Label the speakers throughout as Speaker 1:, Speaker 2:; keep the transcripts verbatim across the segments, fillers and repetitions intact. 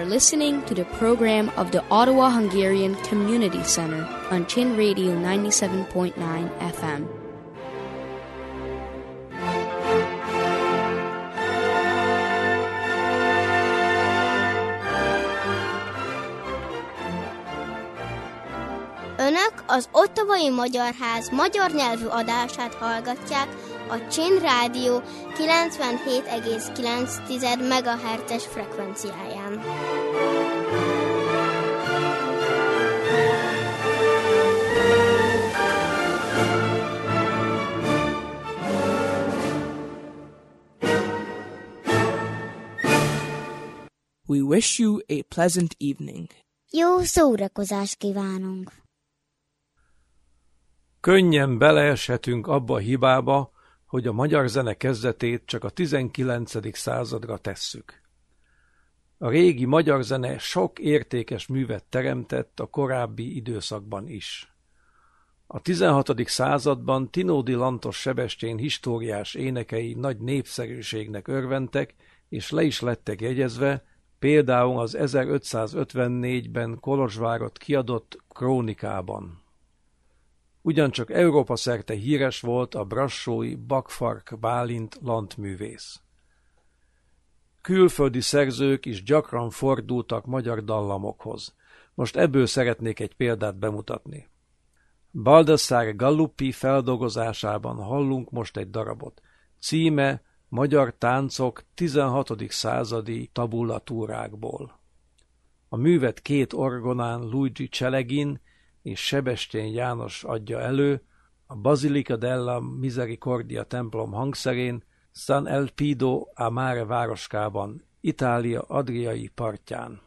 Speaker 1: are listening to the program of the Ottawa Hungarian Community Center on Chin Radio ninety-seven point nine F M.
Speaker 2: Önök az Ottawai Magyar Ház magyar nyelvű adását hallgatják a Chin Rádió kilencvenhét egész kilenc megahertzes frekvenciáján.
Speaker 3: We wish you a pleasant evening.
Speaker 2: Jó szórakozást kívánunk!
Speaker 4: Könnyen beleeshetünk abba a hibába, hogy a magyar zene kezdetét csak a tizenkilencedik századra tesszük. A régi magyar zene sok értékes művet teremtett a korábbi időszakban is. A tizenhatodik században Tinódi Lantos Sebestyén históriás énekei nagy népszerűségnek örventek, és le is lettek jegyezve, például az ezerötszázötvennégyben Kolozsvárott kiadott Krónikában. Ugyancsak Európa szerte híres volt a brassói Bakfark Bálint lantművész. Külföldi szerzők is gyakran fordultak magyar dallamokhoz. Most ebből szeretnék egy példát bemutatni. Baldassare Galuppi feldolgozásában hallunk most egy darabot. Címe Magyar táncok tizenhatodik századi tabulatúrákból. A művet két orgonán Luigi Celegin és Sebestyén János adja elő, a Basilica della Misericordia templom hangszerén, San Elpidio a Mare városkában, Itália adriai partján.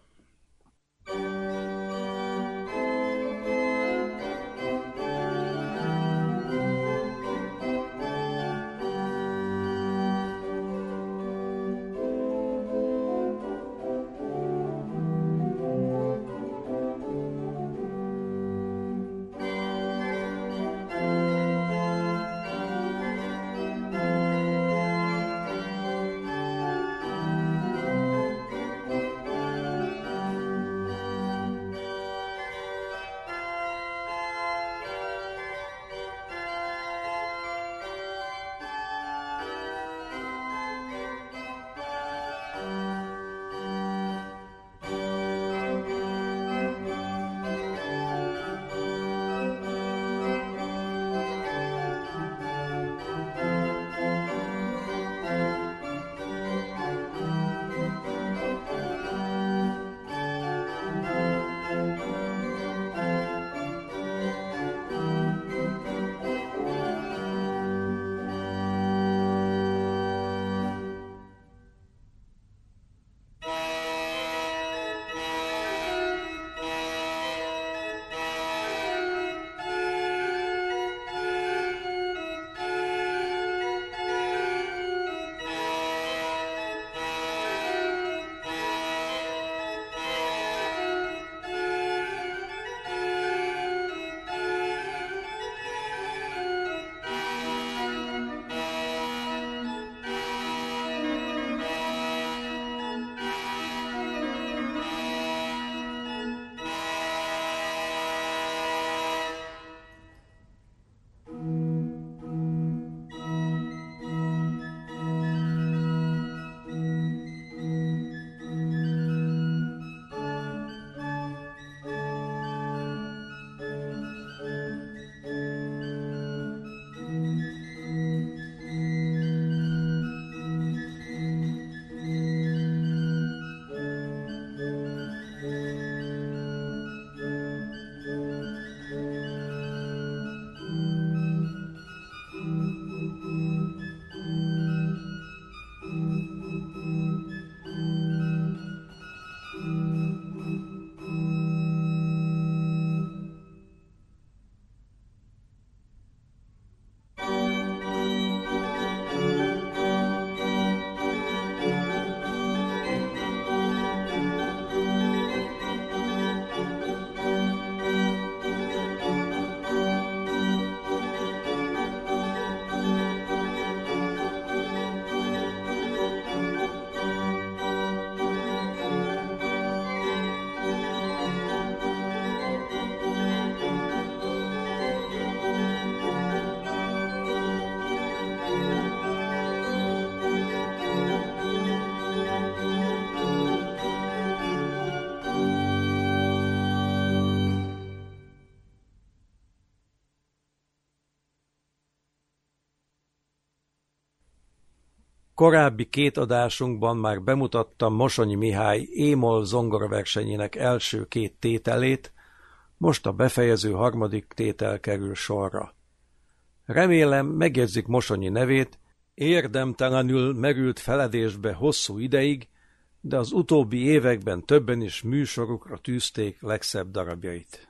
Speaker 4: Korábbi két adásunkban már bemutattam Mosonyi Mihály é-moll zongoraversenyének első két tételét, most a befejező harmadik tétel kerül sorra. Remélem, megjegyzik Mosonyi nevét, érdemtelenül merült feledésbe hosszú ideig, de az utóbbi években többen is műsorukra tűzték legszebb darabjait.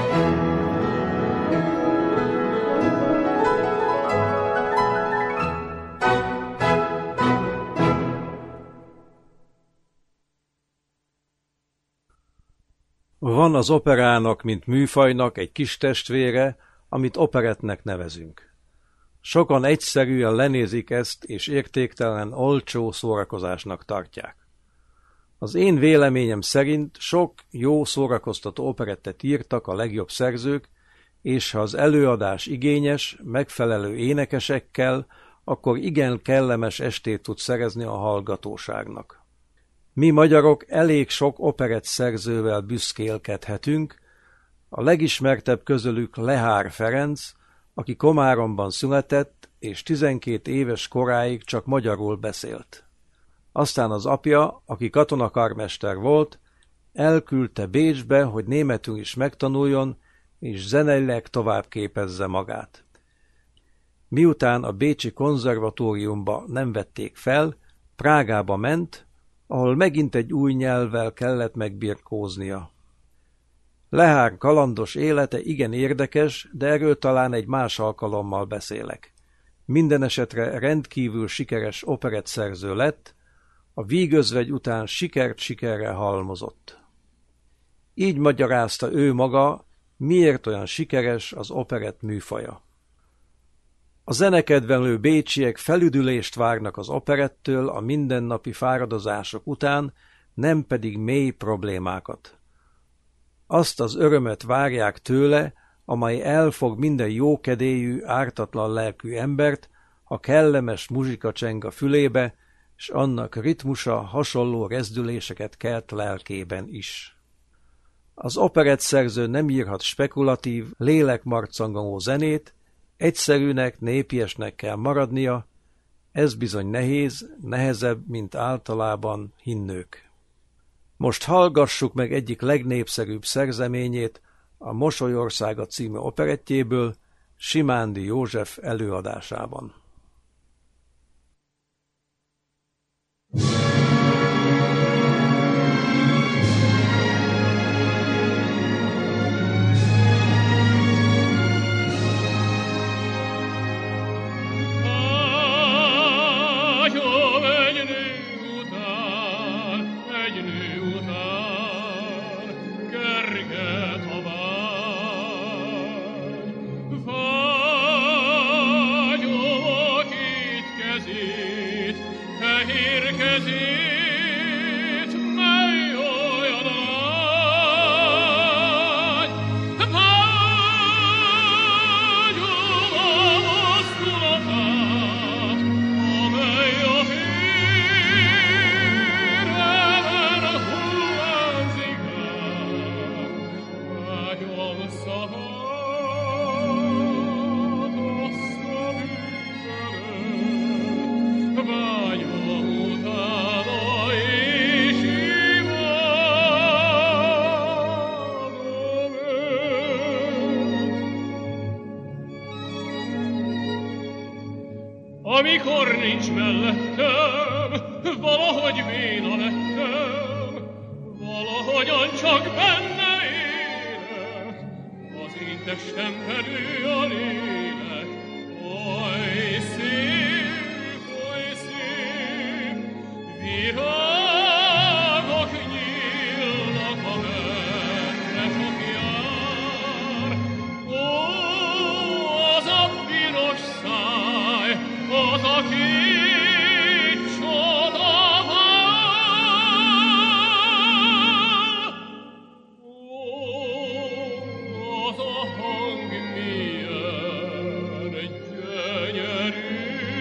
Speaker 4: Van az operának, mint műfajnak egy kis testvére, amit operettnek nevezünk. Sokan egyszerűen lenézik ezt, és értéktelen, olcsó szórakozásnak tartják. Az én véleményem szerint sok jó szórakoztató operettet írtak a legjobb szerzők, és ha az előadás igényes, megfelelő énekesekkel, akkor igen kellemes estét tud szerezni a hallgatóságnak. Mi magyarok elég sok operett szerzővel büszkélkedhetünk, a legismertebb közülük Lehár Ferenc, aki Komáromban született, és tizenkét éves koráig csak magyarul beszélt. Aztán az apja, aki katonakarmester volt, elküldte Bécsbe, hogy németül is megtanuljon, és zeneileg tovább képezze magát. Miután a bécsi konzervatóriumba nem vették fel, Prágába ment, ahol megint egy új nyelvvel kellett megbirkóznia. Lehár kalandos élete igen érdekes, de erről talán egy más alkalommal beszélek. Mindenesetre rendkívül sikeres operettszerző lett, a vígözvegy után sikert sikerre halmozott. Így magyarázta ő maga, miért olyan sikeres az operett műfaja. A zenekedvelő bécsiek felüdülést várnak az operettől a mindennapi fáradozások után, nem pedig mély problémákat. Azt az örömet várják tőle, amely elfog minden jókedélyű, ártatlan lelkű embert, ha kellemes muzsika cseng a fülébe, s annak ritmusa hasonló rezdüléseket kelt lelkében is. Az operettszerző nem írhat spekulatív, lélekmarcangoló zenét, egyszerűnek, népiesnek kell maradnia, ez bizony nehéz, nehezebb, mint általában hinnők. Most hallgassuk meg egyik legnépszerűbb szerzeményét, a Mosolyországa című operettjéből, Simándi József előadásában.
Speaker 5: Amikor nincs mellettem, valahogy véna lettem, valahogyan csak benne élek, az én testemben ő a lélek. Oly szép, oly szép, virágok nyílnak, amerre csak jár. Ó, az a piros száj, az a két csoda vár. Ó, az a hang milyen gyönyörű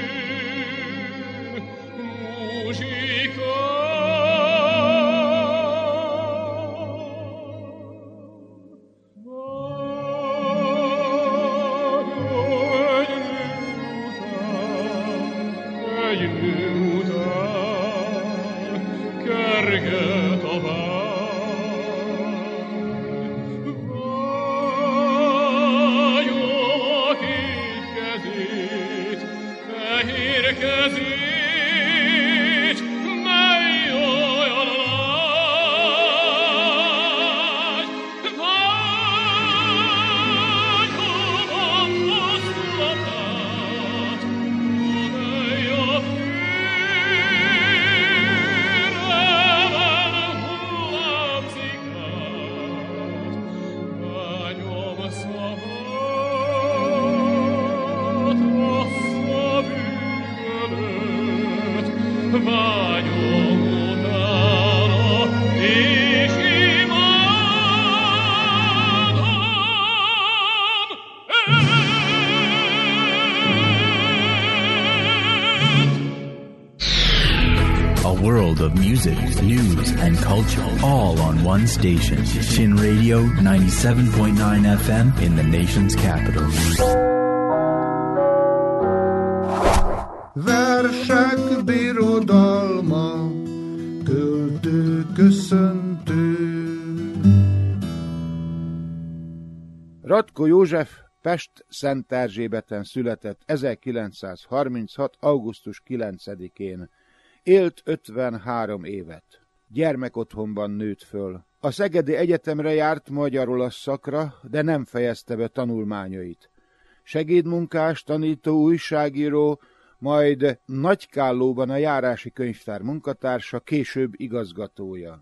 Speaker 5: muzsika. Vágy
Speaker 6: world of music, news, and culture, all on one station. Chin Radio ninety-seven point nine F M in the nation's capital.
Speaker 7: Versek birodalma, költő köszöntő. Ratko József Pest Szent-Erzsébeten született ezerkilencszázharminchat. augusztus kilencedikén. Élt ötvenhárom évet. Gyermekotthonban nőtt föl. A Szegedi Egyetemre járt magyar-olasz szakra, de nem fejezte be tanulmányait. Segédmunkás, tanító, újságíró, majd Nagykállóban a járási könyvtár munkatársa, később igazgatója.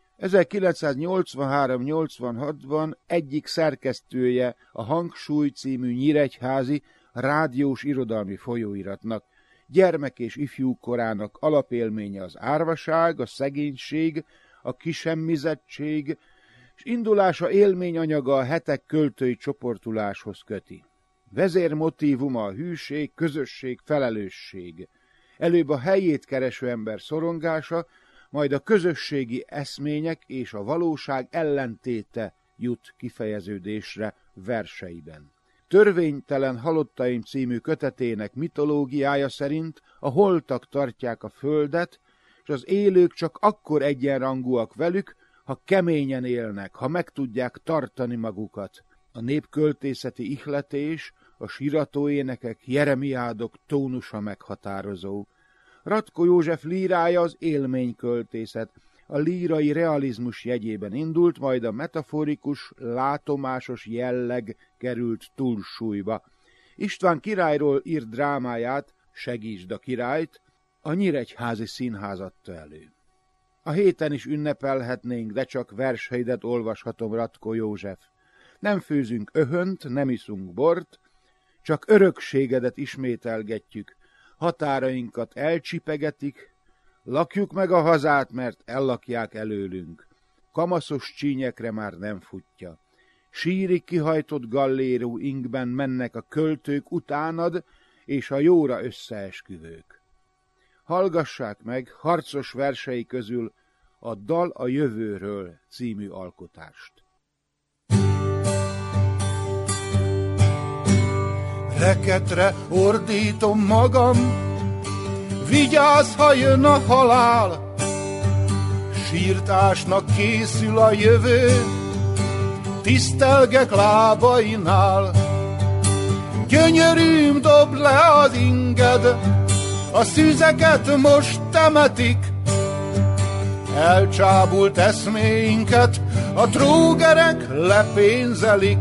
Speaker 7: ezerkilencszáznyolcvanhárom nyolcvanhatban egyik szerkesztője a Hangsúly című nyíregyházi rádiós irodalmi folyóiratnak. Gyermek és ifjú korának alapélménye az árvaság, a szegénység, a kisemmizettség, és indulása élményanyaga a hetek költői csoportuláshoz köti. Vezérmotívuma a hűség, közösség, felelősség. Előbb a helyét kereső ember szorongása, majd a közösségi eszmények és a valóság ellentéte jut kifejeződésre verseiben. Törvénytelen halottaim című kötetének mitológiája szerint a holtak tartják a földet, és az élők csak akkor egyenrangúak velük, ha keményen élnek, ha meg tudják tartani magukat. A népköltészeti ihletés, a síratóénekek, jeremiádok tónusa meghatározó. Ratko József lírája az élményköltészet, a lírai realizmus jegyében indult, majd a metaforikus, látomásos jelleg került túlsúlyba. István királyról írt drámáját, Segítsd a királyt, a Nyíregyházi Színház adta elő. A héten is ünnepelhetnénk, de csak verseidet olvashatom, Ratko József. Nem főzünk öhönt, nem iszunk bort, csak örökségedet ismételgetjük, határainkat elcsipegetik, lakjuk meg a hazát, mert ellakják előlünk. Kamaszos csínyekre már nem futja. Sírig kihajtott gallérú ingben mennek a költők utánad, és a jóra összeesküvők. Hallgassák meg harcos versei közül a Dal a jövőről című alkotást. Reketre ordítom magam, vigyázz, ha jön a halál, sírtásnak készül a jövő, tisztelgek lábainál. Gyönyörűm, dobd le az inged, a szüzeket most temetik, elcsábult eszméinket a trógerek lepénzelik.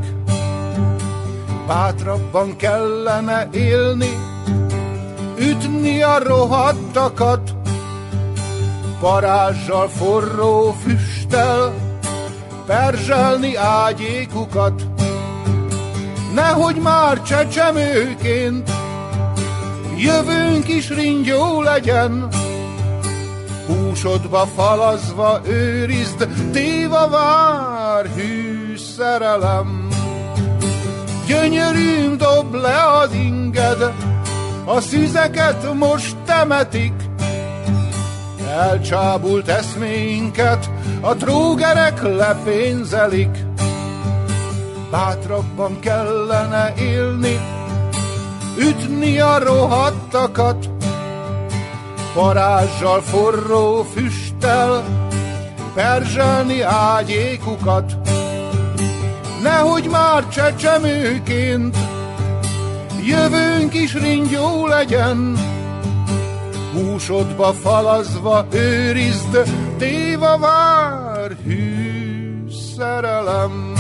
Speaker 7: Bátrabban kellene élni, ütni a rohadtakat, varázssal, forró füsttel perzselni ágyékukat. Nehogy már csecsemőként jövőnk is ringyó legyen, húsodba falazva őrizd, téva vár hű szerelem. Gyönyörűm, dobd le az inged, a szüzeket most temetik, elcsábult eszméinket a trógerek lepénzelik. Bátrabban kellene élni, ütni a rohadtakat, varázssal, forró füsttel perzselni ágyékukat. Nehogy már csecsemőként jövőnk is ringyó legyen, húsodba falazva őrizd, téva vár hű szerelem.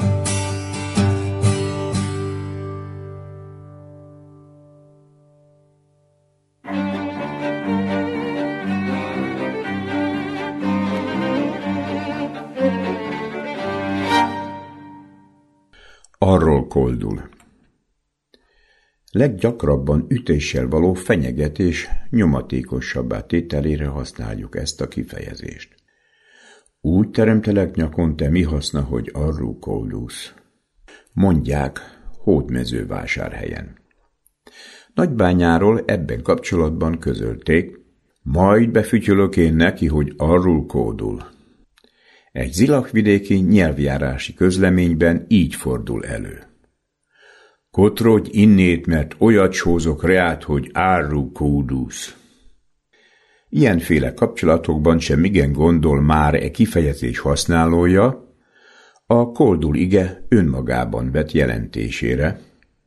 Speaker 8: Arról koldul. Leggyakrabban ütéssel való fenyegetés nyomatékosabbá tételére használjuk ezt a kifejezést. Úgy teremtelek nyakon, te mi haszna, hogy arról koldulsz? Mondják Hódmezővásárhelyen. Nagybányáról ebben kapcsolatban közölték, Majd befütyülök én neki, hogy arról kódul. Egy zilakvidéki nyelvjárási közleményben így fordul elő. Kotrodj innét, mert olyat sózok reát, hogy árru kódusz. Ilyenféle kapcsolatokban sem igen gondol már e kifejezés használója, a koldul ige önmagában vett jelentésére,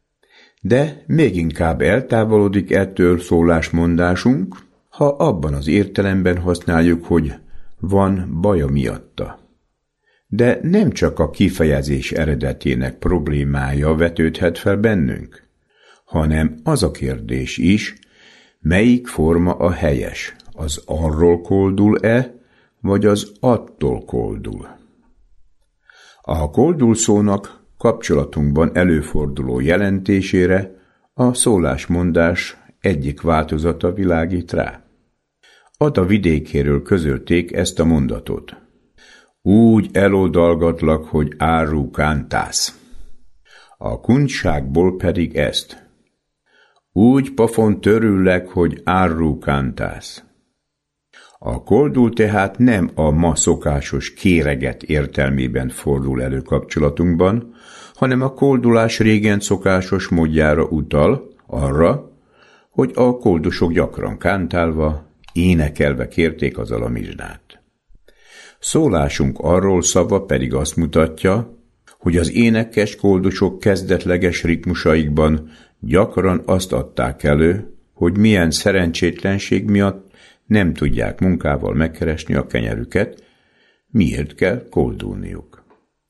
Speaker 8: de még inkább eltávolodik ettől szólásmondásunk, ha abban az értelemben használjuk, hogy van baja miatta. De nem csak a kifejezés eredetének problémája vetődhet fel bennünk, hanem az a kérdés is, melyik forma a helyes, az arról koldul-e, vagy az attól koldul. A koldul szónak kapcsolatunkban előforduló jelentésére a szólásmondás egyik változata világít rá. Ada vidékéről közölték ezt a mondatot. Úgy eloldalgatlak, hogy árru kántász. A kuncságból pedig ezt. Úgy pafon törüllek, hogy árru kántász. A koldul tehát nem a ma szokásos kéreget értelmében fordul elő kapcsolatunkban, hanem a koldulás régen szokásos módjára utal, arra, hogy a koldusok gyakran kántálva, énekelve kérték az alamizsnát. Szólásunk arról szava pedig azt mutatja, hogy az énekes koldusok kezdetleges ritmusaikban gyakran azt adták elő, hogy milyen szerencsétlenség miatt nem tudják munkával megkeresni a kenyerüket, miért kell koldulniuk.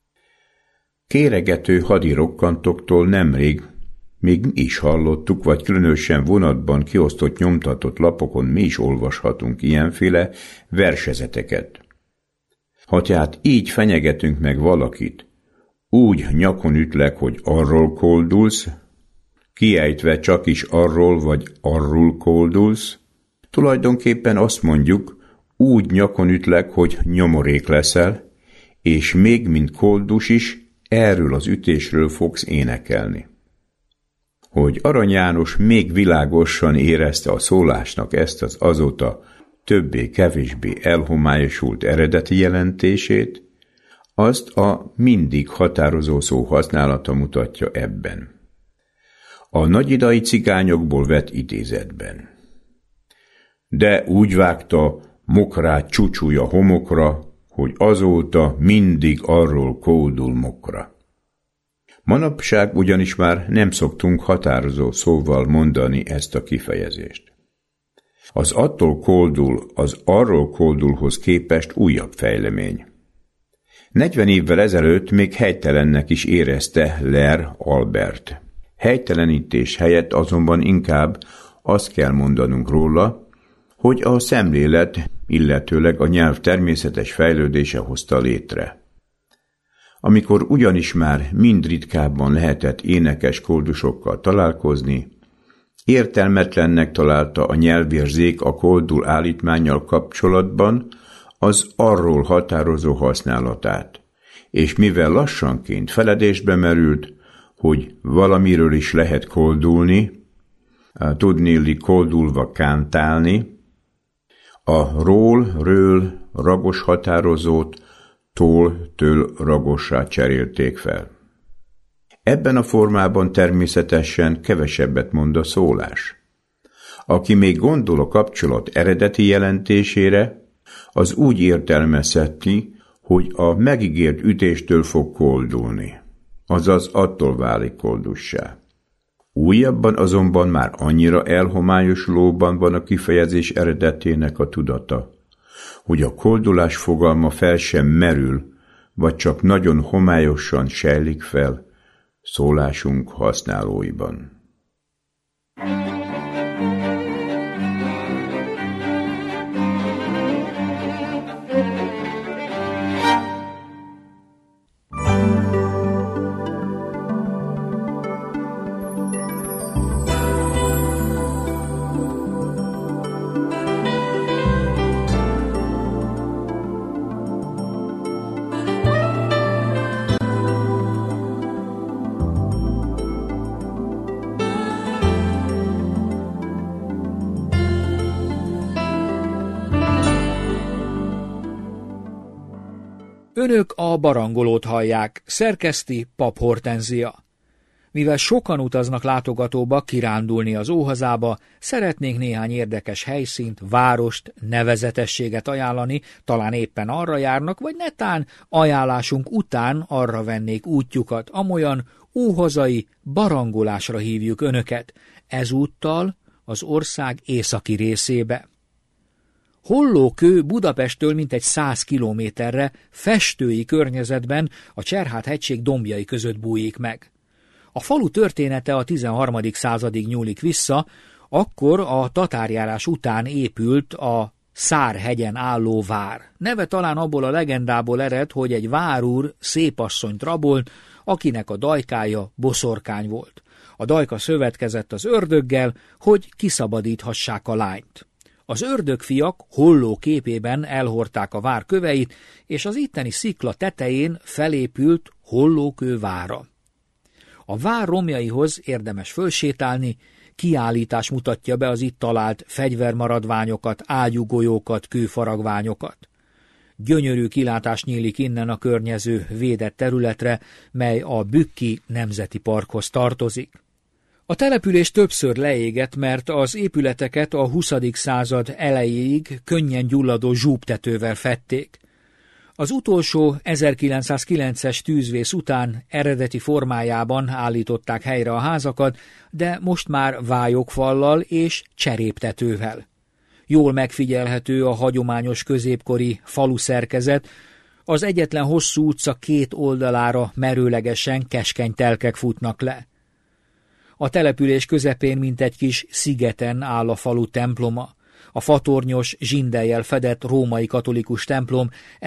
Speaker 8: Kéregető hadirokkantoktól nemrég még mi is hallottuk, vagy különösen vonatban kiosztott nyomtatott lapokon mi is olvashatunk ilyenféle versezeteket. Ha tehát így fenyegetünk meg valakit, úgy nyakon ütlek, hogy arról koldulsz, kiejtve csak is arról vagy arról koldulsz, tulajdonképpen azt mondjuk, úgy nyakon ütlek, hogy nyomorék leszel, és még mint koldus is, erről az ütésről fogsz énekelni. Hogy Arany János még világosan érezte a szólásnak ezt az azóta többé-kevésbé elhomályosult eredeti jelentését, azt a mindig határozó szó használata mutatja ebben. A nagyidai cigányokból vett idézetben. De úgy vágta mokrát csúcsúja homokra, hogy azóta mindig arról kódul mokra. Manapság ugyanis már nem szoktunk határozó szóval mondani ezt a kifejezést. Az attól koldul, az arról koldulhoz képest újabb fejlemény. negyven évvel ezelőtt még helytelennek is érezte Ler Albert. Helytelenítés helyett azonban inkább azt kell mondanunk róla, hogy a szemlélet, illetőleg a nyelv természetes fejlődése hozta létre. Amikor ugyanis már mind ritkábban lehetett énekes koldusokkal találkozni, értelmetlennek találta a nyelvérzék a koldul állítmánnyal kapcsolatban az arról határozó használatát, és mivel lassanként feledésbe merült, hogy valamiről is lehet koldulni, tudnéli koldulva kántálni, a ról, ről, ragos határozót tól, től ragossá cserélték fel. Ebben a formában természetesen kevesebbet mond a szólás. Aki még gondol a kapcsolat eredeti jelentésére, az úgy értelmezheti, hogy a megígért ütéstől fog koldulni, azaz attól válik koldussá. Újabban azonban már annyira elhomályosulóban van a kifejezés eredetének a tudata, hogy a koldulás fogalma fel sem merül, vagy csak nagyon homályosan sejlik fel szólásunk használóiban.
Speaker 9: Önök a barangolót hallják, szerkeszti Pap Hortenzia. Mivel sokan utaznak látogatóba kirándulni az óhazába, szeretnénk néhány érdekes helyszínt, várost, nevezetességet ajánlani, talán éppen arra járnak, vagy netán ajánlásunk után arra vennék útjukat, amolyan óhazai barangolásra hívjuk önöket, ezúttal az ország északi részébe. Hollókő Budapesttől mintegy száz kilométerre festői környezetben a Cserhát-hegység dombjai között bújik meg. A falu története a tizenharmadik századig nyúlik vissza, akkor a tatárjárás után épült a Szárhegyen álló vár. Neve talán abból a legendából ered, hogy egy várúr szépasszonyt rabolt, akinek a dajkája boszorkány volt. A dajka szövetkezett az ördöggel, hogy kiszabadíthassák a lányt. Az ördögfiak Holló képében elhordták a vár köveit, és az itteni szikla tetején felépült Hollókő vára. A vár romjaihoz érdemes fölsétálni, kiállítás mutatja be az itt talált fegyvermaradványokat, ágyúgolyókat, kőfaragványokat. Gyönyörű kilátás nyílik innen a környező védett területre, mely a Bükki Nemzeti Parkhoz tartozik. A település többször leégett, mert az épületeket a huszadik század elejéig könnyen gyulladó zsúptetővel fedték. Az utolsó ezerkilencszázkilences tűzvész után eredeti formájában állították helyre a házakat, de most már vályogfallal és cseréptetővel. Jól megfigyelhető a hagyományos középkori falu szerkezet, az egyetlen hosszú utca két oldalára merőlegesen keskeny telkek futnak le. A település közepén mint egy kis szigeten áll a falu temploma. A fatornyos, zsindellyel fedett római katolikus templom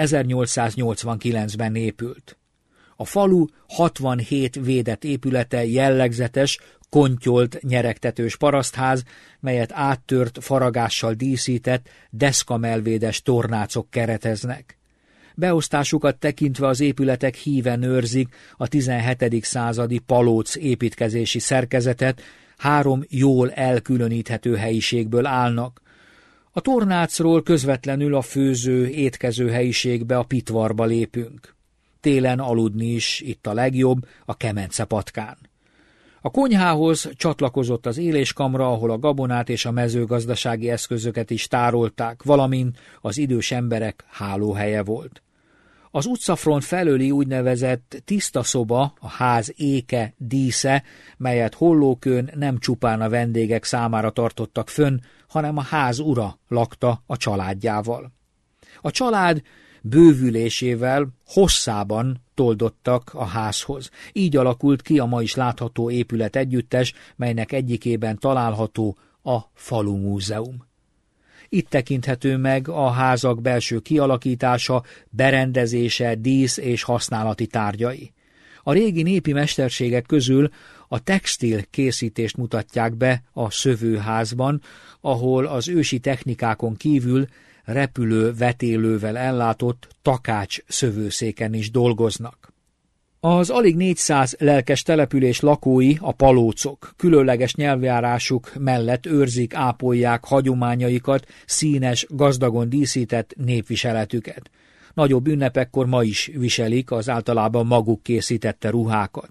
Speaker 9: ezernyolcszáznyolcvankilencben épült. A falu hatvanhét védett épülete jellegzetes, kontyolt, nyeregtetős parasztház, melyet áttört faragással díszített, deszkamelvédes tornácok kereteznek. Beosztásukat tekintve az épületek híven őrzik a tizenhetedik századi palóc építkezési szerkezetet, három jól elkülöníthető helyiségből állnak. A tornácról közvetlenül a főző, étkező helyiségbe, a pitvarba lépünk. Télen aludni is itt a legjobb, a kemencepatkán. A konyhához csatlakozott az éléskamra, ahol a gabonát és a mezőgazdasági eszközöket is tárolták, valamint az idős emberek hálóhelye volt. Az utcafront felőli úgynevezett tiszta szoba, a ház éke, dísze, melyet Hollókőn nem csupán a vendégek számára tartottak fönn, hanem a ház ura lakta a családjával. A család bővülésével hosszában toldottak a házhoz. Így alakult ki a ma is látható épület együttes, melynek egyikében található a Falu Múzeum. Itt tekinthető meg a házak belső kialakítása, berendezése, dísz és használati tárgyai. A régi népi mesterségek közül a textil készítést mutatják be a szövőházban, ahol az ősi technikákon kívül repülő vetélővel ellátott takács szövőszéken is dolgoznak. Az alig négyszáz lelkes település lakói, a palócok, különleges nyelvjárásuk mellett őrzik, ápolják hagyományaikat, színes, gazdagon díszített népviseletüket. Nagyobb ünnepekkor ma is viselik az általában maguk készítette ruhákat.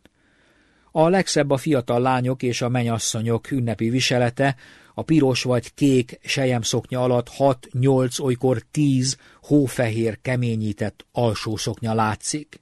Speaker 9: A legszebb a fiatal lányok és a menyasszonyok ünnepi viselete, a piros vagy kék selyemszoknya alatt hat-nyolc, olykor tíz hófehér keményített alsószoknya látszik.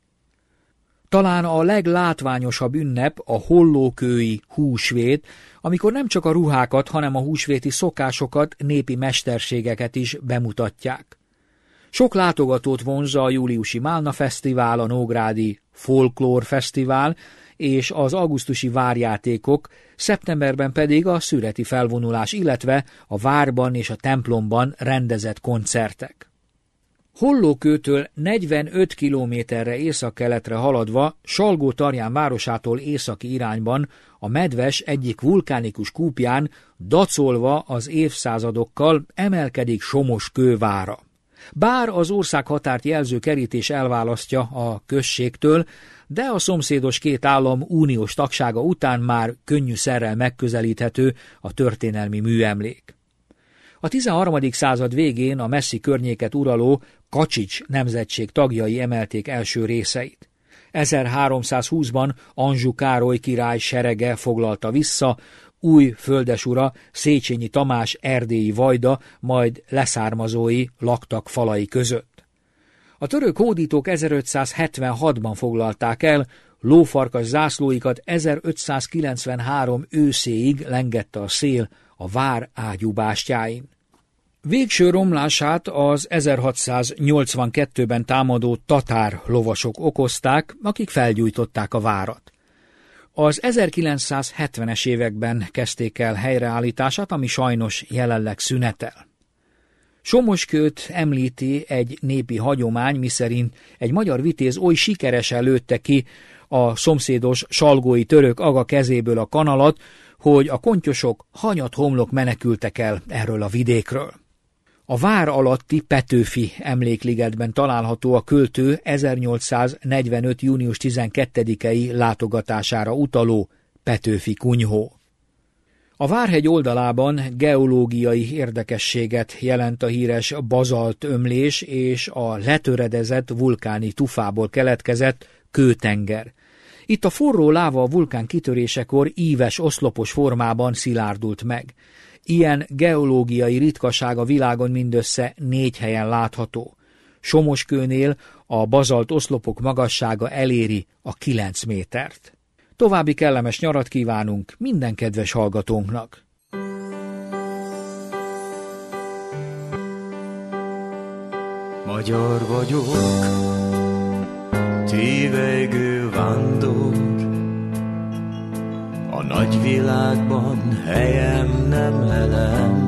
Speaker 9: Talán a leglátványosabb ünnep a hollókői húsvét, amikor nem csak a ruhákat, hanem a húsvéti szokásokat, népi mesterségeket is bemutatják. Sok látogatót vonzza a júliusi Málna Fesztivál, a Nógrádi Folklór Fesztivál és az augusztusi várjátékok, szeptemberben pedig a szüreti felvonulás, illetve a várban és a templomban rendezett koncertek. Hollókőtől negyvenöt kilométerre északkeletre haladva, Salgó-Tarján városától északi irányban a Medves egyik vulkánikus kúpján dacolva az évszázadokkal emelkedik Somoskő vára. Bár az országhatárt jelző kerítés elválasztja a községtől, de a szomszédos két állam uniós tagsága után már könnyűszerrel megközelíthető a történelmi műemlék. A tizenharmadik század végén a messzi környéket uraló Kacsics nemzetség tagjai emelték első részeit. ezerháromszázhúszban Anjou Károly király serege foglalta vissza, új földesura Széchenyi Tamás erdélyi vajda, majd leszármazói laktak falai között. A török hódítók ezerötszázhetvenhatban foglalták el, lófarkas zászlóikat ezerötszázkilencvenhárom őszéig lengette a szél a vár ágyú bástyáin. Végső romlását az ezerhatszáznyolcvankettőben támadó tatár lovasok okozták, akik felgyújtották a várat. Az ezerkilencszázhetvenes években kezdték el helyreállítását, ami sajnos jelenleg szünetel. Somoskőt említi egy népi hagyomány, miszerint egy magyar vitéz oly sikeresen lőtte ki a szomszédos salgói török aga kezéből a kanalat, hogy a kontyosok hanyat homlok menekültek el erről a vidékről. A vár alatti Petőfi emlékligetben található a költő ezernyolcszáznegyvenöt. június tizenkettedikei látogatására utaló Petőfi kunyhó. A Várhegy oldalában geológiai érdekességet jelent a híres bazalt ömlés és a letöredezett vulkáni tufából keletkezett kőtenger. Itt a forró láva a vulkán kitörésekor íves oszlopos formában szilárdult meg. Ilyen geológiai ritkaság a világon mindössze négy helyen látható. Somoskőnél a bazalt oszlopok magassága eléri a kilenc métert. További kellemes nyarat kívánunk minden kedves hallgatónknak.
Speaker 10: Magyar vagyok, tévegő vándor, a nagyvilágban helyem nem elem.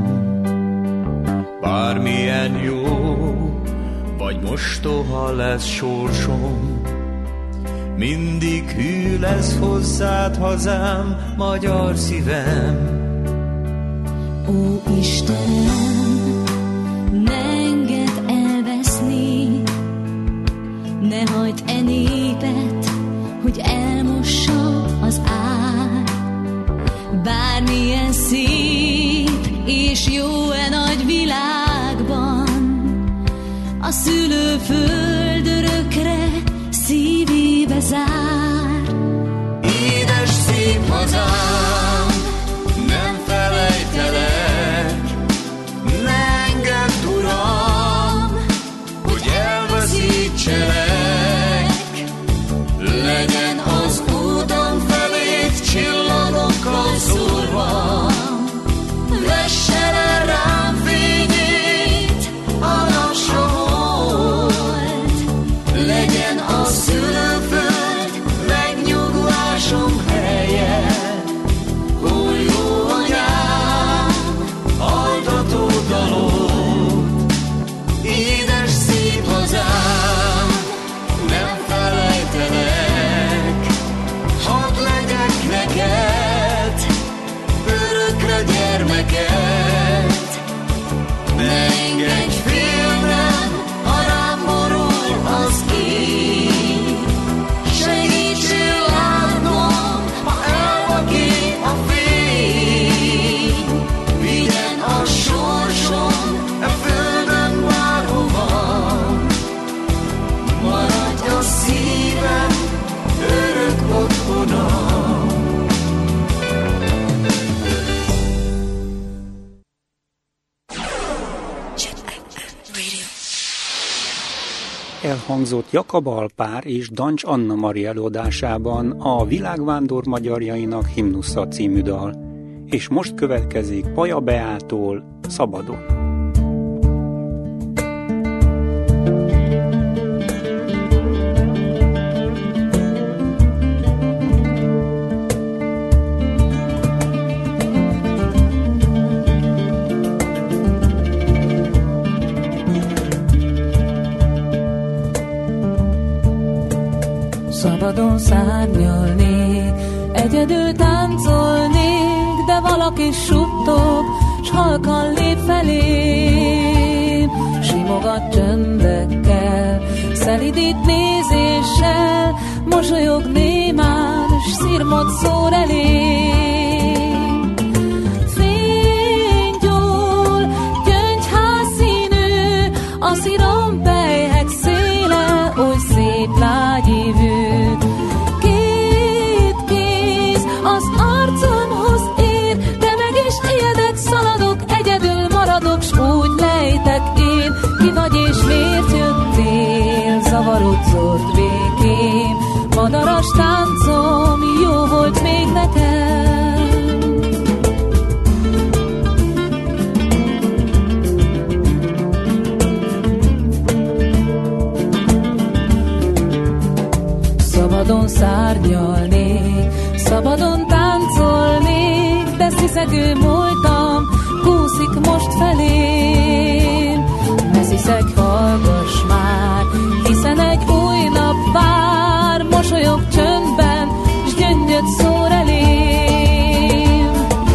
Speaker 10: Bármilyen jó, vagy mostoha lesz sorsom, mindig hű lesz hozzád hazám, magyar szívem.
Speaker 11: Ó Istenem, ne engedd elveszni, ne hagyd e népet, hogy elmossa az ár. Bármilyen szép és jó e nagy világban, a szülőföld örökre szívébe zár.
Speaker 10: Édes szép hazám, nem felejtelek, ne engedd, Uram, hogy elveszítselek. Legyen az úton felét csillagokkal szórva, vesse le rám fényét a napsomolt. Legyen a szülőföld megnyugvásom helye, hol jó anyám altató dalot. Édes szép hazám, nem felejtelek, hadd legyek neked örökre gyermeket. Ne engedj félnem, ha rám borul az ég, segítsél látnom, ha elvakít a fény. Vigyen a sorsom a földön bárhova, maradj a szívem örök otthona.
Speaker 12: Elhangzott Jakab Alpár és Dancs Anna Mari előadásában a Világvándor magyarjainak himnusza című dal, és most következik Paja Beától Szabadon.
Speaker 13: Szabadon szárnyalnék, egyedül táncolnék, de valaki suttog, s halkan lép felém. Simogat csöndekkel, szelidít nézéssel, mosolyog némán, s szirmot szór elém. Fény gyúl, karodzott békém, madaras táncom jó volt még nekem. Szabadon szárnyalnék, szabadon táncolnék, de sziszegő múltam, kúszik most felém. Ne sziszeg, hallgass már, hiszen egy új nap vár, mosolyog csöndben, s gyöngyöt szór elém.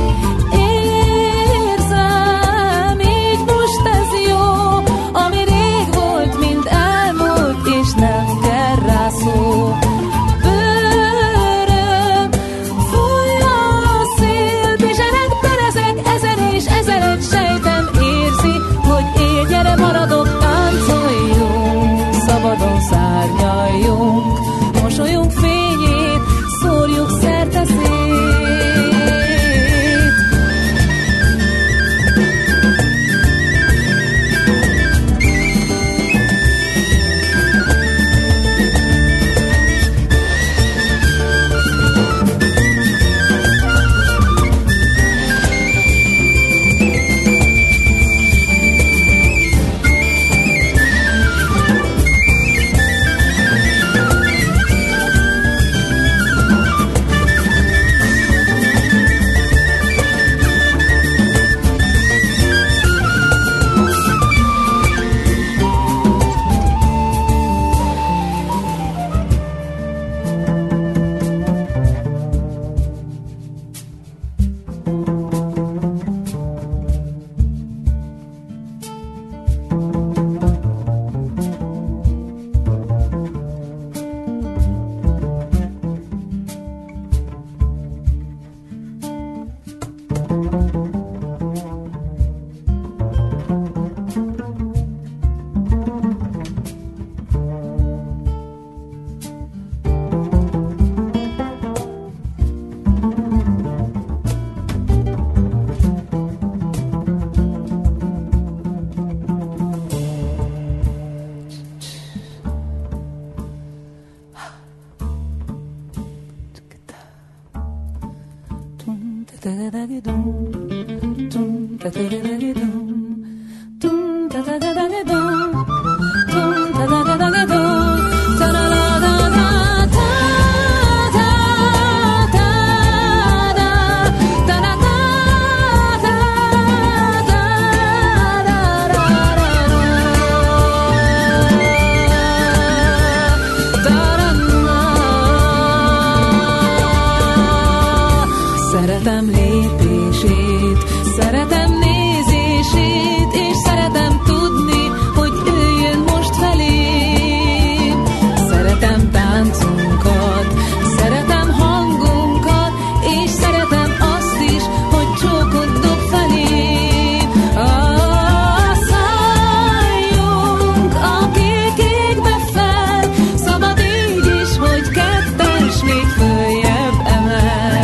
Speaker 13: Érzem, így most ez jó, ami rég volt, mind elmúlt, és nem kell rá szó. Bőröm, fúj a szél, bizsereg, perezek, ezer és ezeret sejtem érzi, hogy él, gyere, maradok, táncoljunk, szabadon szárnyaljunk, mosolyunk fényét szórjuk szerte szét. Szeretem lépését, szeretem nézését, és szeretem tudni, hogy ő jön most felém. Szeretem táncunkat, szeretem hangunkat, és szeretem azt is, hogy csókot dob felém. Ah, szálljunk a kék égbe fel, szabad így is, hogy kettes még följebb emel.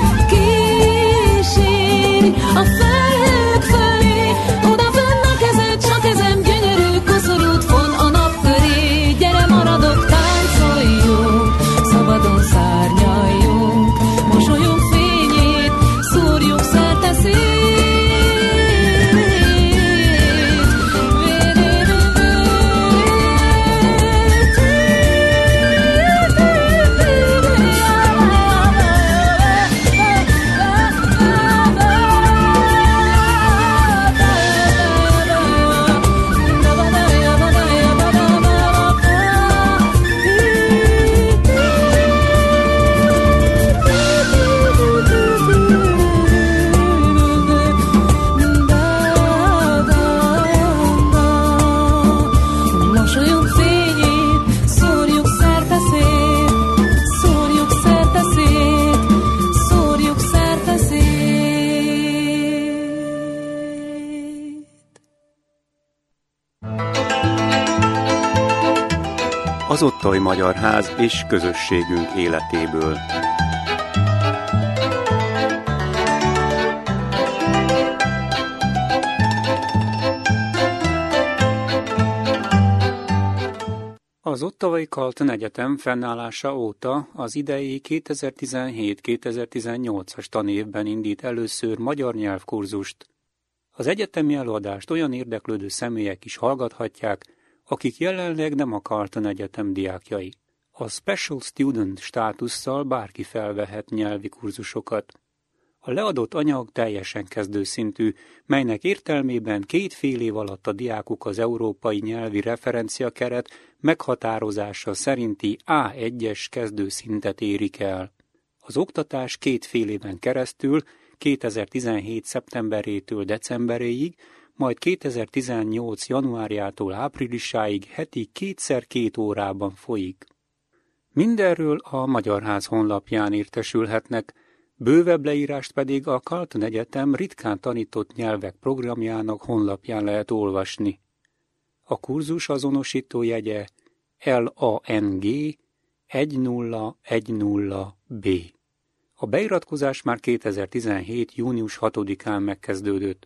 Speaker 13: A felhők fölé, oda fönn a kezed, csak kezem gyönyörű koszorút von a nap köré. Gyere, maradok, táncoljunk, szabadon szárnyaljunk, mosolyunk fényét szórjuk szerte szét. Mosolyunk fényét szórjuk szerte szét, szórjuk szerte szét, szórjuk szerte szét.
Speaker 12: Az Otthai Magyar Ház és közösségünk életéből.
Speaker 14: Az
Speaker 12: Ottawai Carleton Egyetem fennállása óta az idei kétezer-tizenhét-kétezer-tizennyolcas tanévben indít először magyar nyelvkurzust. Az egyetemi előadást olyan érdeklődő személyek is hallgathatják, akik jelenleg nem a Carleton Egyetem diákjai. A Special Student státusszal bárki felvehet nyelvi kurzusokat. A leadott anyag teljesen kezdőszintű, melynek értelmében két fél év alatt a diákok az európai nyelvi referenciakeret meghatározása szerinti á egyes kezdőszintet érik el. Az oktatás két fél éven keresztül, kétezer-tizenhét szeptemberétől decemberéig, majd kétezer-tizennyolc januárjától áprilisáig heti kétszer két órában folyik. Mindenről a Magyar Ház honlapján értesülhetnek, bővebb leírást pedig a Carleton Egyetem ritkán tanított nyelvek programjának honlapján lehet olvasni. A kurzus azonosító jegye L A N G egy nulla egy nulla B. A beiratkozás már kétezer-tizenhét június hatodikán megkezdődött.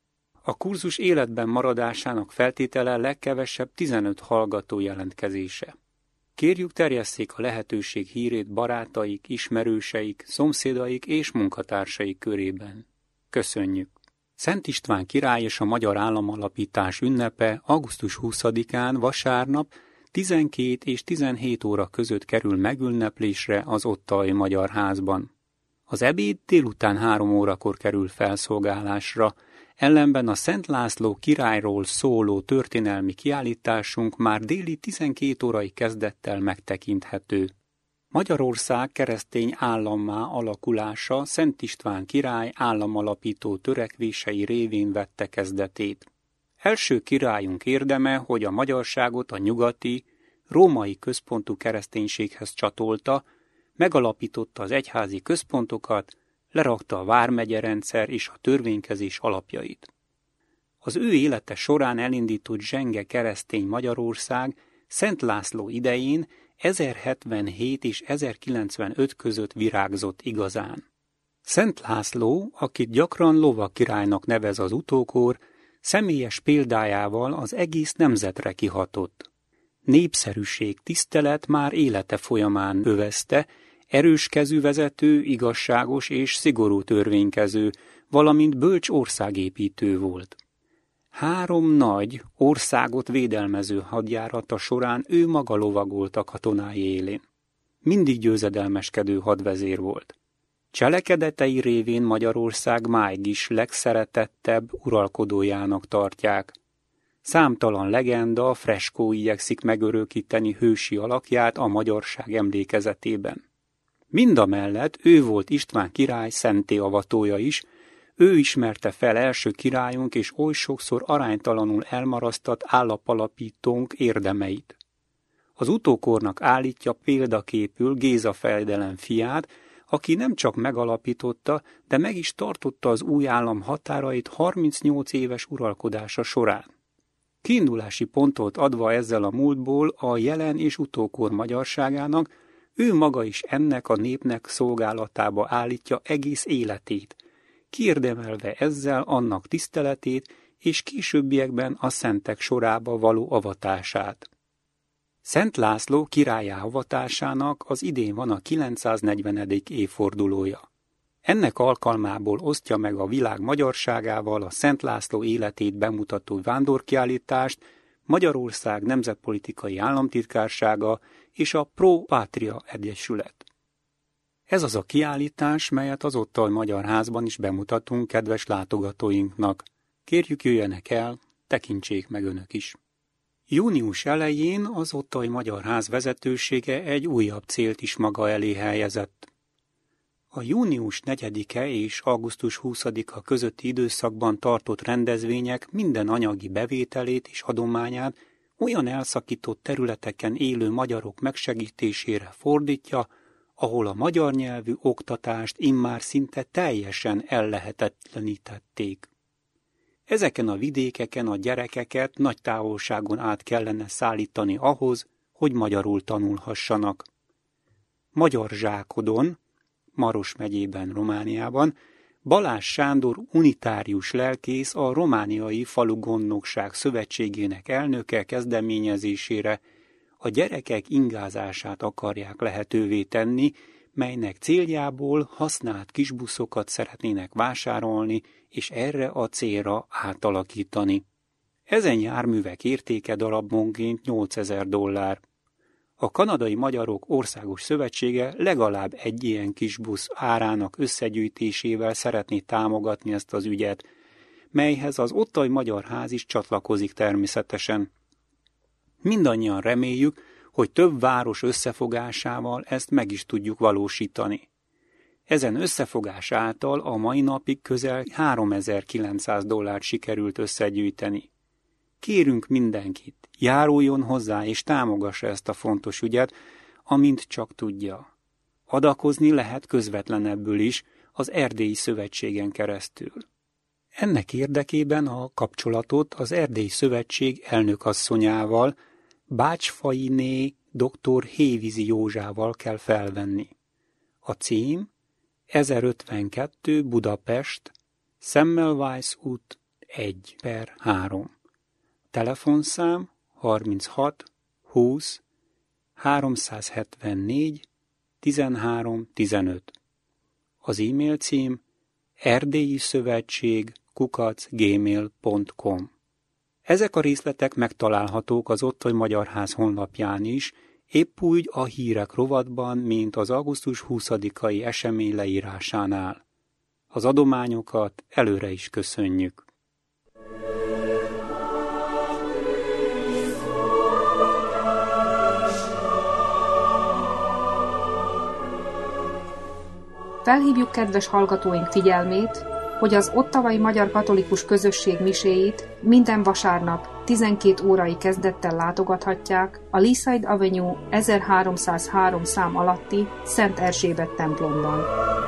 Speaker 12: A kurzus életben maradásának feltétele legkevesebb tizenöt hallgató jelentkezése. Kérjük, terjesszék a lehetőség hírét barátaik, ismerőseik, szomszédaik és munkatársaik körében. Köszönjük! Szent István király és a magyar államalapítás ünnepe augusztus huszadikán vasárnap tizenkét és tizenhét óra között kerül megünneplésre az Ottawai Magyar Házban. Az ebéd délután három órakor kerül felszolgálásra, ellenben a Szent László királyról szóló történelmi kiállításunk már déli tizenkét órai kezdettel megtekinthető. Magyarország keresztény állammá alakulása Szent István király államalapító törekvései révén vette kezdetét. Első királyunk érdeme, hogy a magyarságot a nyugati, római központú kereszténységhez csatolta, megalapította az egyházi központokat, lerakta a vármegyerendszer és a törvénykezés alapjait. Az ő élete során elindított zsenge keresztény Magyarország Szent László idején ezerhetvenhét és ezerkilencvenöt között virágzott igazán. Szent László, akit gyakran lovakirálynak nevez az utókor, személyes példájával az egész nemzetre kihatott. Népszerűség, tisztelet már élete folyamán övezte, erős kezű vezető, igazságos és szigorú törvénykező, valamint bölcs országépítő volt. Három nagy, országot védelmező hadjárata során ő maga lovagolt a katonái élén. Mindig győzedelmeskedő hadvezér volt. Cselekedetei révén Magyarország máig is legszeretettebb uralkodójának tartják. Számtalan legenda, freskó igyekszik megörökíteni hősi alakját a magyarság emlékezetében. Mindamellett ő volt István király szenté avatója is, ő ismerte fel első királyunk és oly sokszor aránytalanul elmarasztat állapalapítónk érdemeit. Az utókornak állítja példaképül Géza fejedelem fiát, aki nem csak megalapította, de meg is tartotta az új állam határait harmincnyolc éves uralkodása során. Kiindulási pontot adva ezzel a múltból a jelen és utókor magyarságának, ő maga is ennek a népnek szolgálatába állítja egész életét, kiérdemelve ezzel annak tiszteletét és későbbiekben a szentek sorába való avatását. Szent László királlyá avatásának az idén van a kilencszáznegyvenedik évfordulója. Ennek alkalmából osztja meg a világ magyarságával a Szent László életét bemutató vándorkiállítást Magyarország Nemzetpolitikai Államtitkársága és a Pro Patria Egyesület. Ez az a kiállítás, melyet az Ottawai Magyar Házban is bemutatunk kedves látogatóinknak. Kérjük, jöjjenek el, tekintsék meg önök is. Június elején az Ottawai Magyar Ház vezetősége egy újabb célt is maga elé helyezett. A június negyedike és augusztus huszadika közötti időszakban tartott rendezvények minden anyagi bevételét és adományát olyan elszakított területeken élő magyarok megsegítésére fordítja, ahol a magyar nyelvű oktatást immár szinte teljesen ellehetetlenítették. Ezeken a vidékeken a gyerekeket nagy távolságon át kellene szállítani ahhoz, hogy magyarul tanulhassanak. Magyar Zsákodon, Maros megyében, Romániában, Balázs Sándor unitárius lelkész, a Romániai Falugondnokság Szövetségének elnöke kezdeményezésére a gyerekek ingázását akarják lehetővé tenni, melynek céljából használt kisbuszokat szeretnének vásárolni, és erre a célra átalakítani. Ezen járművek értéke darabonként nyolcezer dollár. A kanadai magyarok országos szövetsége legalább egy ilyen kisbusz árának összegyűjtésével szeretné támogatni ezt az ügyet, melyhez az Ottawai Magyar Ház is csatlakozik természetesen. Mindannyian reméljük, hogy több város összefogásával ezt meg is tudjuk valósítani. Ezen összefogás által a mai napig közel háromezer-kilencszáz dollárt sikerült összegyűjteni. Kérünk mindenkit, járuljon hozzá és támogassa ezt a fontos ügyet, amint csak tudja. Adakozni lehet közvetlenebbül is, az Erdélyi Szövetségen keresztül. Ennek érdekében a kapcsolatot az Erdélyi Szövetség elnökasszonyával, Bácsfainé doktor Hévízi Józsával kell felvenni. A cím ezerötvenkettő Budapest, Semmelweis út egy per három. Telefonszám harminchat húsz háromszázhetvennégy tizenhárom tizenöt. Az e-mail cím erdélyi szövetség kukac gmail pont com. Ezek a részletek megtalálhatók az Ottawai Magyar Ház honlapján is, épp úgy a hírek rovatban, mint az augusztus huszadikai esemény leírásánál. Az adományokat előre is köszönjük.
Speaker 14: Felhívjuk kedves hallgatóink figyelmét, hogy az Ottawai Magyar Katolikus Közösség miséit minden vasárnap tizenkét órai kezdettel látogathatják a Leaside Avenue ezerháromszázhárom szám alatti Szent Erzsébet templomban.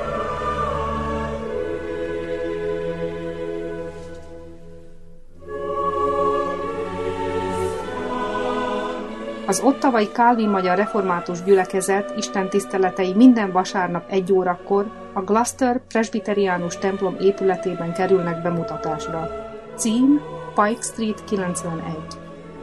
Speaker 14: Az Ottawai Kálvin Magyar Református Gyülekezet istentiszteletei minden vasárnap egy órakor a Gloucester Presbyteriánus templom épületében kerülnek bemutatásra. Cím Pike Street kilencvenegy.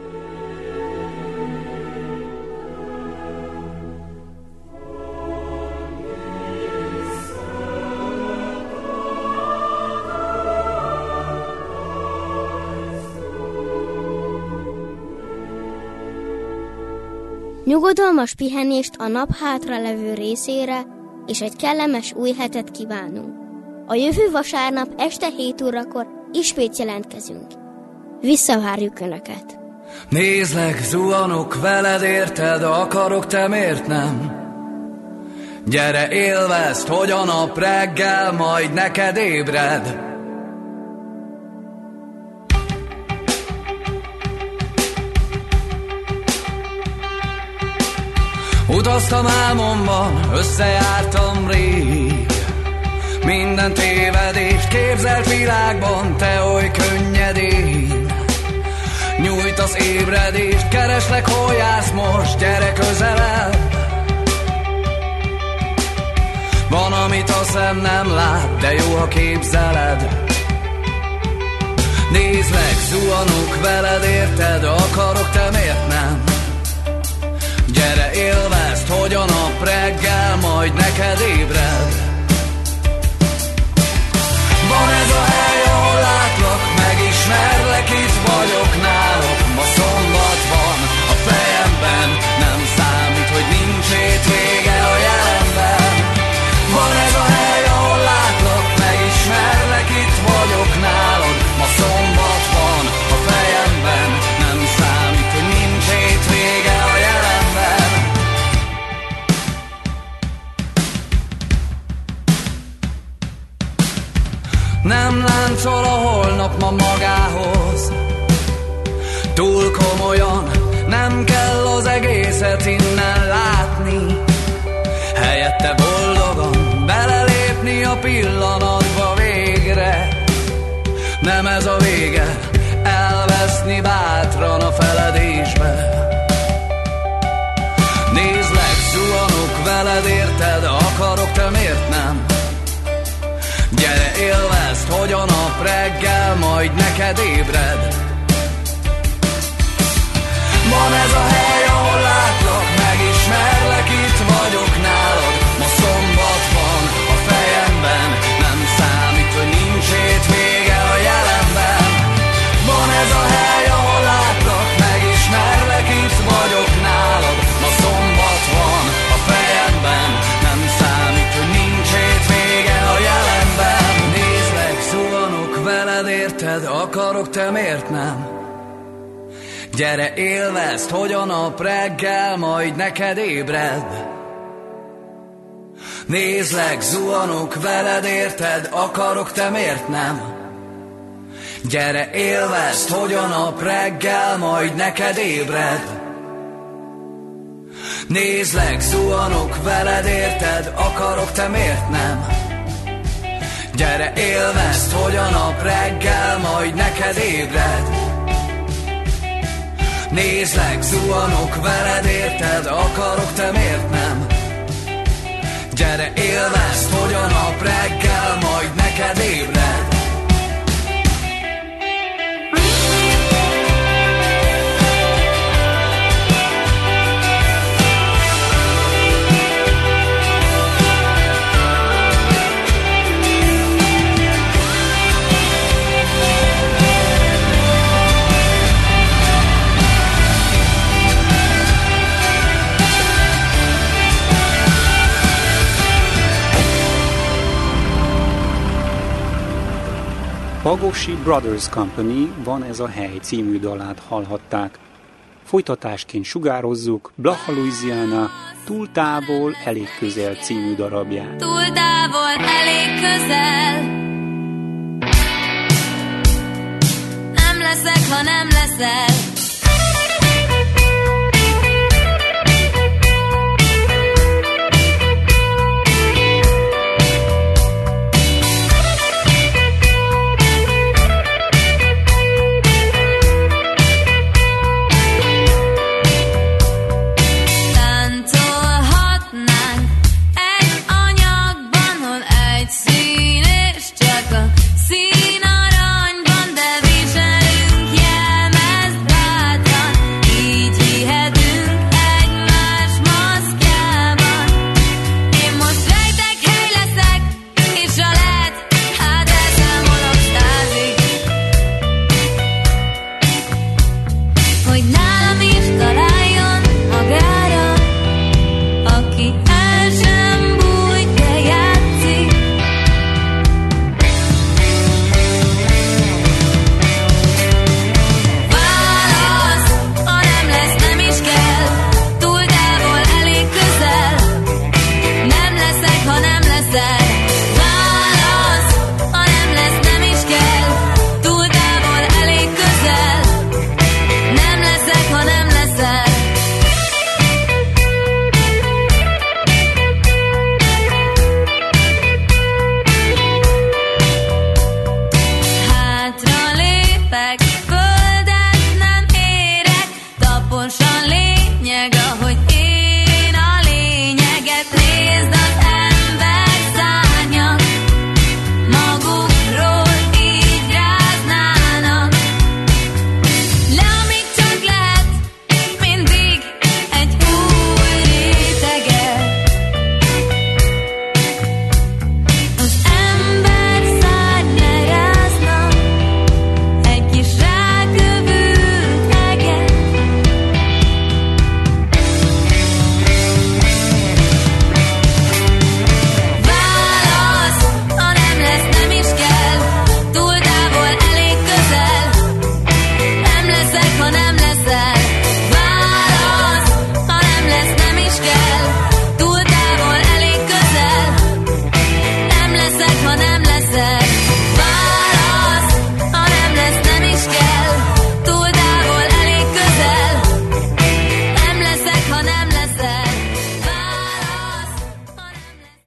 Speaker 2: Nyugodalmas pihenést a nap hátra levő részére, és egy kellemes új hetet kívánunk. A jövő vasárnap este hét órakor ismét jelentkezünk. Visszavárjuk Önöket!
Speaker 10: Nézlek, zuhanok veled, érted, akarok, te miért nem? Gyere, élvezd, hogy a nap reggel majd neked ébred. Utaztam álmomban, összejártam rég. Minden tévedést képzelt világban, te oly könnyedén. Nyújtasz ébredést, kereslek, hol jársz most, gyere közelebb. Van, amit a szem nem lát, de jó, ha képzeled. Nézlek, zuhanok veled, érted, akarok, te miért nem? Gyere, élvezd, hogy a nap reggel majd neked ébred. Van ez a hely, ahol látlak, megismerlek, itt vagyok náluk. Ma szombat van a fejemben, nem számít, hogy nincs hétvége a jelenben. Van ez a hely, ahol látlak, megismerlek, itt vagyok nálad. Ma szombat van a fejemben, nem számít, hogy nincs hétvége a jelenben. Nem láncol a holnap ma magához, túl komolyan, nem kell az egészet innen látni. Helyette boldogan belelépni a pillanatba végre. Nem ez a vége, elveszni bátran a feledésbe. Nézlek, zuhanok veled, érted, akarok, te miért nem? Gyere, élvezd, hogy a nap reggel majd neked ébred. Van ez a hely, ahol lát érted, akarok, te miért nem? Gyere, élvezd, hogy a nap reggel majd neked ébred. Nézlek, zuhanok veled, érted, akarok, te miért nem? Gyere, élvezd, hogy a nap reggel majd neked ébred. Nézlek, zuhanok veled, érted, akarok, te miért nem? Gyere, élvezd, hogy a nap reggel majd neked ébred. Nézlek, zuhanok veled, érted, akarok, te miért nem? Gyere, élvezd, hogy a nap reggel majd neked ébred.
Speaker 12: Pagosi Brothers Company, Van ez a hely című dalát hallhatták. Folytatásként sugározzuk Blaha Louisiana Túl távol, elég közel című darabját.
Speaker 11: Túl távol, elég közel. Nem leszek, ha nem leszel.